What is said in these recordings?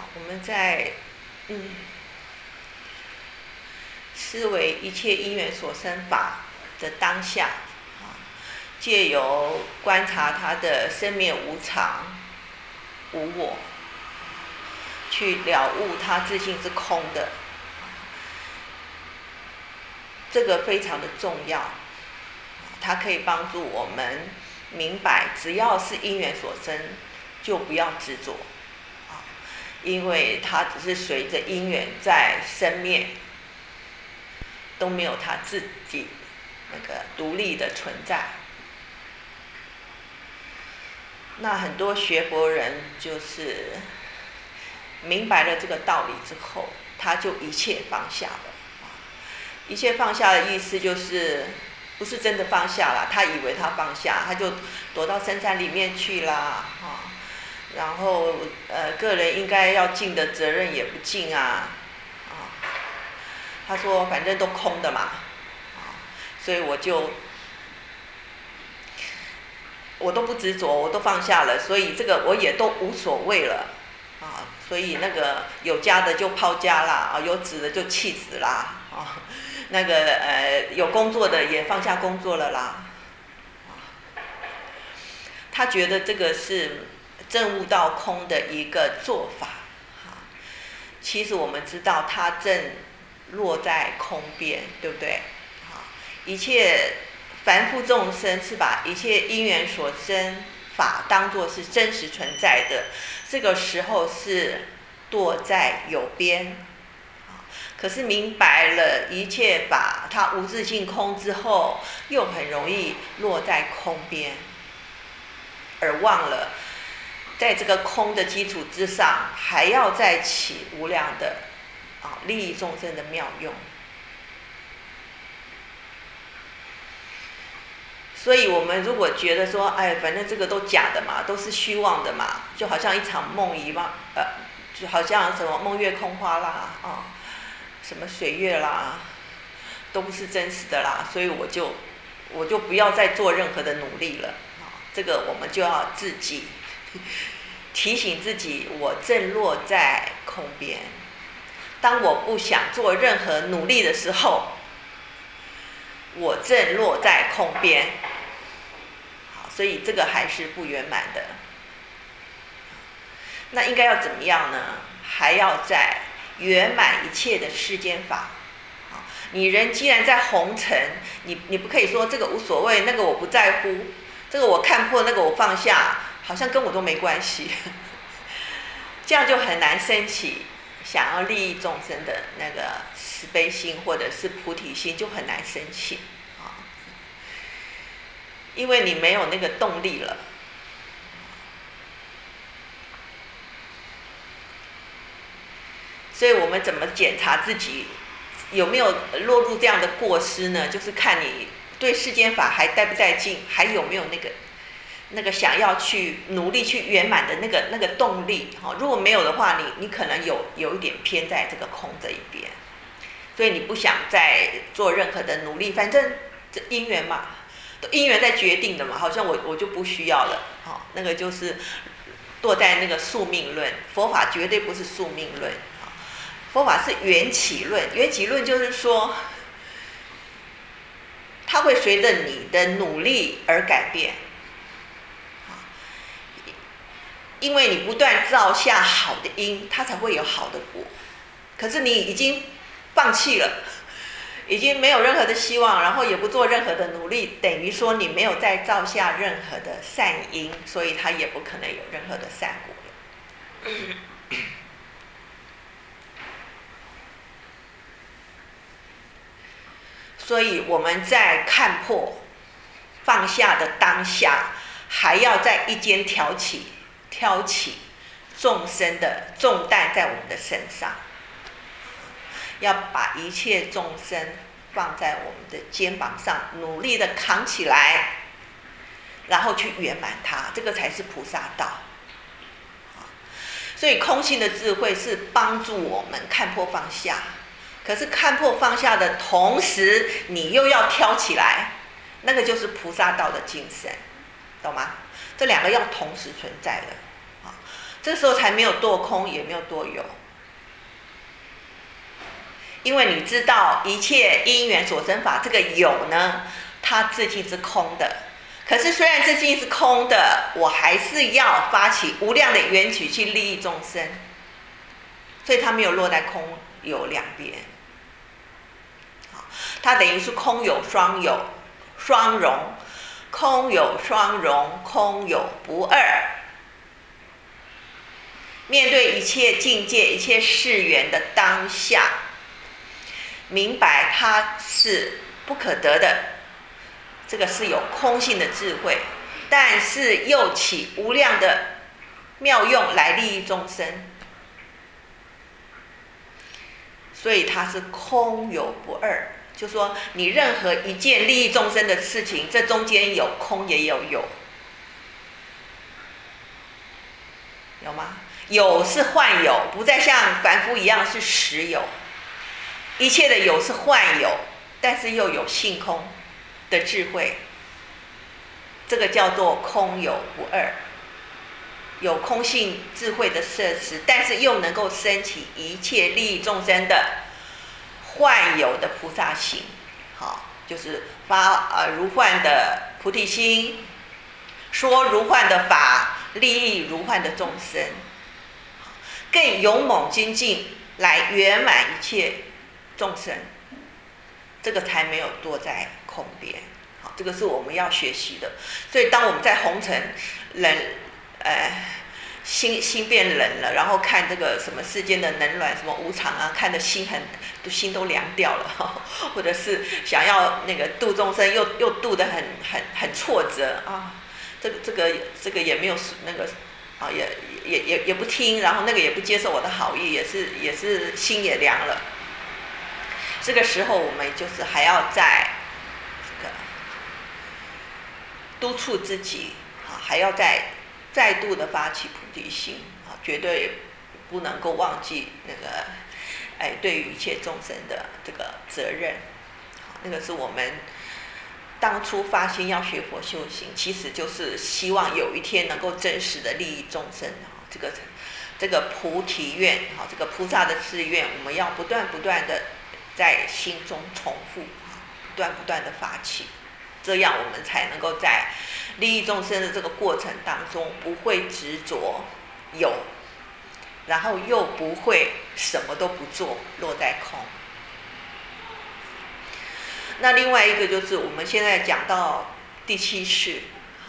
我们在思维一切因缘所生法的当下，借由观察它的生灭无常、无我，去了悟它自性是空的，这个非常的重要。它可以帮助我们明白，只要是因缘所生，就不要执着，因为它只是随着因缘在生灭，都没有它自己那个独立的存在。那很多学佛人就是明白了这个道理之后，他就一切放下了。一切放下的意思就是不是真的放下了，他以为他放下，他就躲到深山里面去啦，然后个人应该要尽的责任也不尽啊，他说反正都空的嘛，所以我都不执着，我都放下了，所以这个我也都无所谓了啊。所以那个有家的就抛家啦，有子的就弃子啦，那个有工作的也放下工作了啦。他觉得这个是证悟到空的一个做法，其实我们知道他正落在空边，对不对？一切凡夫众生是把一切因缘所生法当作是真实存在的，这个时候是堕在有边。可是明白了一切法它无自性空之后，又很容易落在空边，而忘了在这个空的基础之上，还要再起无量的利益众生的妙用。所以我们如果觉得说，反正这个都假的嘛，都是虚妄的嘛，就好像一场梦一样，就好像什么梦月空花啦，什么水月啦，都不是真实的啦，所以我就不要再做任何的努力了。这个我们就要自己提醒自己，我正落在空边。当我不想做任何努力的时候，我正落在空边。所以这个还是不圆满的。那应该要怎么样呢？还要在圆满一切的世间法。你人既然在红尘，你不可以说这个无所谓，那个我不在乎，这个我看破，那个我放下，好像跟我都没关系。这样就很难升起想要利益众生的那个慈悲心或者是菩提心，就很难升起。因为你没有那个动力了。所以我们怎么检查自己有没有落入这样的过失呢？就是看你对世间法还带不带劲，还有没有那个想要去努力去圆满的那个动力。如果没有的话，你可能有一点偏在这个空这一边，所以你不想再做任何的努力，反正这因缘嘛，因缘在决定的嘛，好像我就不需要了。那个就是堕在那个宿命论，佛法绝对不是宿命论。佛法是缘起论，缘起论就是说，它会随着你的努力而改变，因为你不断造下好的因，它才会有好的果。可是你已经放弃了，已经没有任何的希望，然后也不做任何的努力，等于说你没有再造下任何的善因，所以它也不可能有任何的善果了。所以我们在看破放下的当下，还要在一肩挑起众生的重担在我们的身上，要把一切众生放在我们的肩膀上，努力的扛起来，然后去圆满它，这个才是菩萨道。所以空性的智慧是帮助我们看破放下，可是看破放下的同时，你又要挑起来，那个就是菩萨道的精神，懂吗？这两个要同时存在的。 这时候才没有堕空，也没有堕有。因为你知道一切因缘所生法，这个有呢，它自性是空的。可是虽然自性是空的，我还是要发起无量的缘起去利益众生，所以它没有落在空有两边。它等于是空有双有双融，空有双融，空有不二。面对一切境界、一切事缘的当下，明白它是不可得的，这个是有空性的智慧，但是又起无量的妙用来利益众生，所以它是空有不二。就说你任何一件利益众生的事情，这中间有空也有有，有吗？有是幻有，不再像凡夫一样是实有。一切的有是幻有，但是又有性空的智慧，这个叫做空有不二，有空性智慧的摄持，但是又能够升起一切利益众生的幻有的菩萨行，好，就是发如幻的菩提心，说如幻的法，利益如幻的众生，更勇猛精进来圆满一切众生，这个才没有堕在空边。好，这个是我们要学习的。所以当我们在红尘冷，心变冷了，然后看这个什么世间的冷暖，什么无常啊，看得心都凉掉了，或者是想要那个度众生，又度得很挫折啊，这个也没有那个啊，也不听，然后那个也不接受我的好意，也是心也凉了。这个时候我们就是还要在这个督促自己啊，还要再度的发起菩提心啊，绝对不能够忘记那个对于一切众生的这个责任。那个是我们当初发心要学佛修行，其实就是希望有一天能够真实的利益众生。这个菩提愿，这个菩萨的誓愿，我们要不断的在心中重复，不断的发起，这样我们才能够在利益众生的这个过程当中，不会执着有，然后又不会什么都不做，落在空。那另外一个就是我们现在讲到第7世，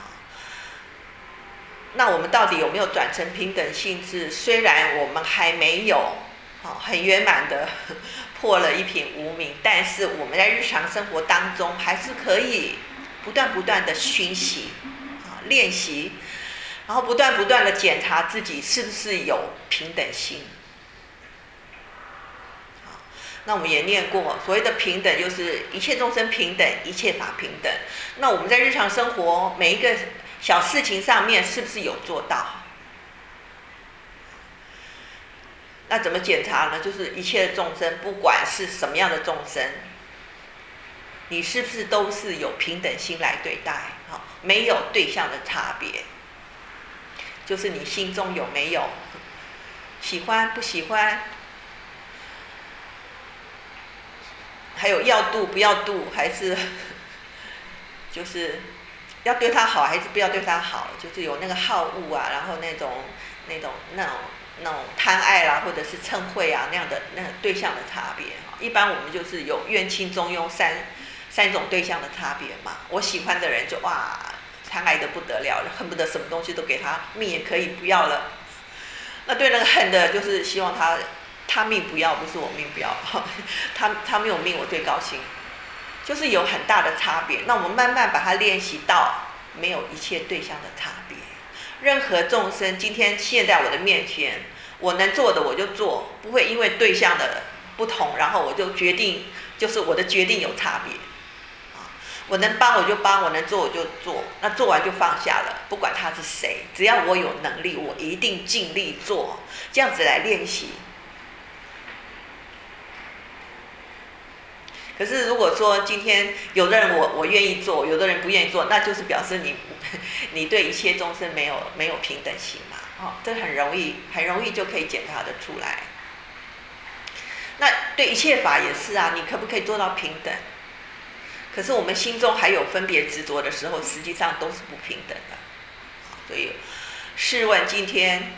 那我们到底有没有转成平等性质？虽然我们还没有很圆满的破了一品无明，但是我们在日常生活当中还是可以不断的熏习练习，然后不断的检查自己是不是有平等心。那我们也念过，所谓的平等就是一切众生平等，一切法平等。那我们在日常生活每一个小事情上面是不是有做到？那怎么检查呢？就是一切的众生，不管是什么样的众生，你是不是都是有平等心来对待？没有对象的差别，就是你心中有没有喜欢不喜欢，还有要度不要度，还是就是要对他好还是不要对他好，就是有那个好恶啊，然后那种贪爱啦，或者是嗔恚啊那样的那个对象的差别。一般我们就是有怨亲中庸三种对象的差别嘛。我喜欢的人就哇贪爱的不得了，恨不得什么东西都给他，命也可以不要了。那对那个恨的，就是希望他命不要，不是我命不要，他没有命我最高兴，就是有很大的差别。那我们慢慢把它练习到没有一切对象的差别。任何众生今天现在我的面前，我能做的我就做，不会因为对象的不同，然后我就决定，就是我的决定有差别。我能帮我就帮，我能做我就做，那做完就放下了，不管他是谁，只要我有能力，我一定尽力做，这样子来练习。可是如果说今天有的人我愿意做，有的人不愿意做，那就是表示你对一切众生没有平等心嘛。 这很容易就可以检查得出来。那对一切法也是啊，你可不可以做到平等？可是我们心中还有分别执着的时候，实际上都是不平等的。所以，试问今天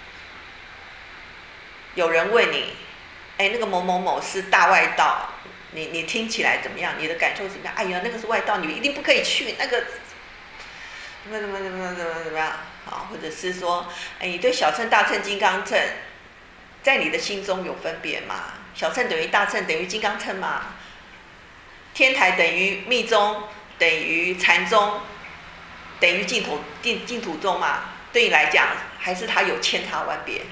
有人问你，那个某某某是大外道，你听起来怎么样？你的感受怎么样？哎呀，那个是外道，你一定不可以去。那个怎么样？好，或者是说，你对小乘、大乘、金刚乘，在你的心中有分别吗？小乘等于大乘等于金刚乘吗？天台等于密宗等于禅宗等于净土宗吗？对你来讲，还是它有千差万别？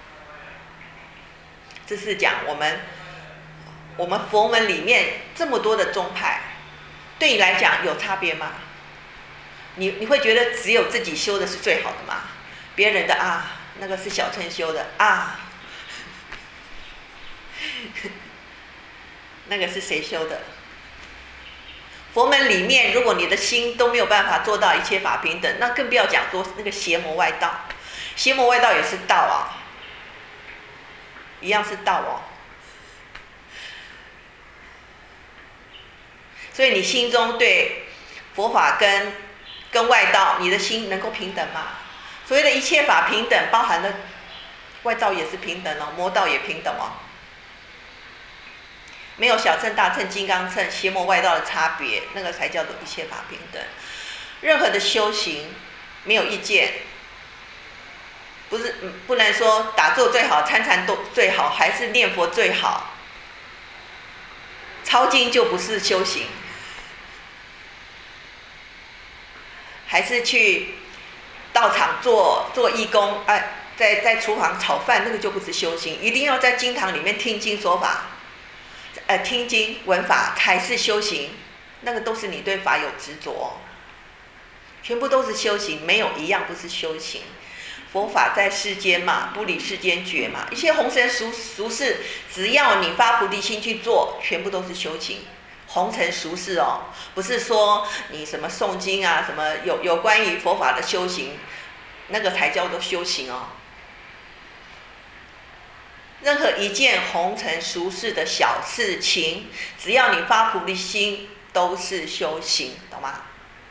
这是讲我们佛门里面这么多的宗派，对你来讲有差别吗？你会觉得只有自己修的是最好的吗？别人的那个是小乘修的那个是谁修的？佛门里面，如果你的心都没有办法做到一切法平等，那更不要讲说那个邪魔外道。邪魔外道也是道一样是道所以你心中对佛法跟外道，你的心能够平等吗？所谓的一切法平等，包含了外道也是平等魔道也平等没有小乘、大乘、金刚乘、邪魔外道的差别，那个才叫做一切法平等。任何的修行没有意见，不能说打坐最好，参禅都最好，还是念佛最好。抄经就不是修行，还是去道场做义工，在厨房炒饭，那个就不是修行。一定要在经堂里面听经说法。听经闻法才是修行，那个都是你对法有执着，全部都是修行，没有一样不是修行。佛法在世间嘛，不离世间觉嘛，一切红尘俗事，只要你发菩提心去做，全部都是修行。红尘俗事不是说你什么诵经什么有关于佛法的修行，那个才叫做修行任何一件红尘俗世的小事情，只要你发菩提心，都是修行，懂吗？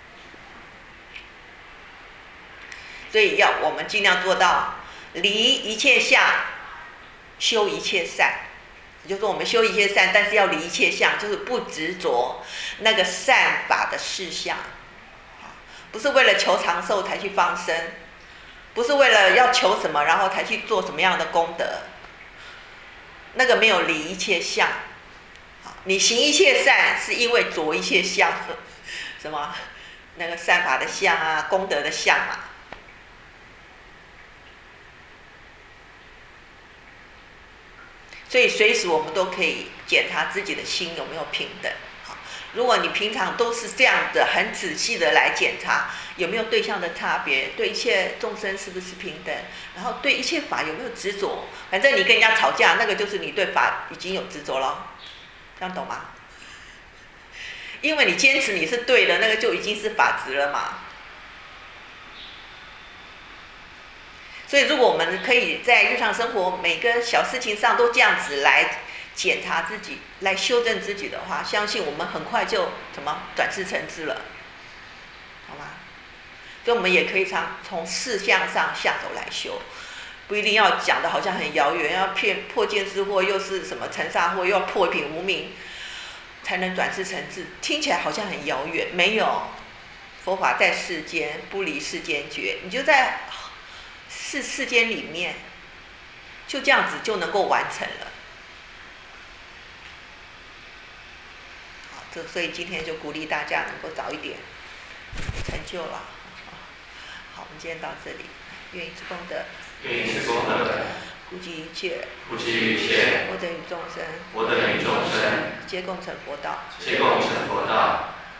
所以我们尽量做到离一切相，修一切善。也就是说，我们修一切善，但是要离一切相，就是不执着那个善法的事项，不是为了求长寿才去放生，不是为了要求什么然后才去做什么样的功德。那个没有离一切相，你行一切善是因为着一切相，什么那个善法的相功德的相嘛。所以随时我们都可以检查自己的心有没有平等。如果你平常都是这样的很仔细的来检查有没有对象的差别，对一切众生是不是平等，然后对一切法有没有执着，反正你跟人家吵架，那个就是你对法已经有执着了，这样懂吗？因为你坚持你是对的，那个就已经是法执了嘛。所以如果我们可以在日常生活每个小事情上都这样子来检查自己，来修正自己的话，相信我们很快就转世成智了，好吗？所以我们也可以从事项上下手来修，不一定要讲的好像很遥远，要破见思惑，又是什么尘沙惑，又要破一品无明才能转世成智，听起来好像很遥远。没有，佛法在世间，不离世间觉，你就在世间里面，就这样子就能够完成了。所以今天就鼓励大家能够早一点成就了。好，我们今天到这里，愿以此功德，普济一切，我等与众生，皆共成佛道。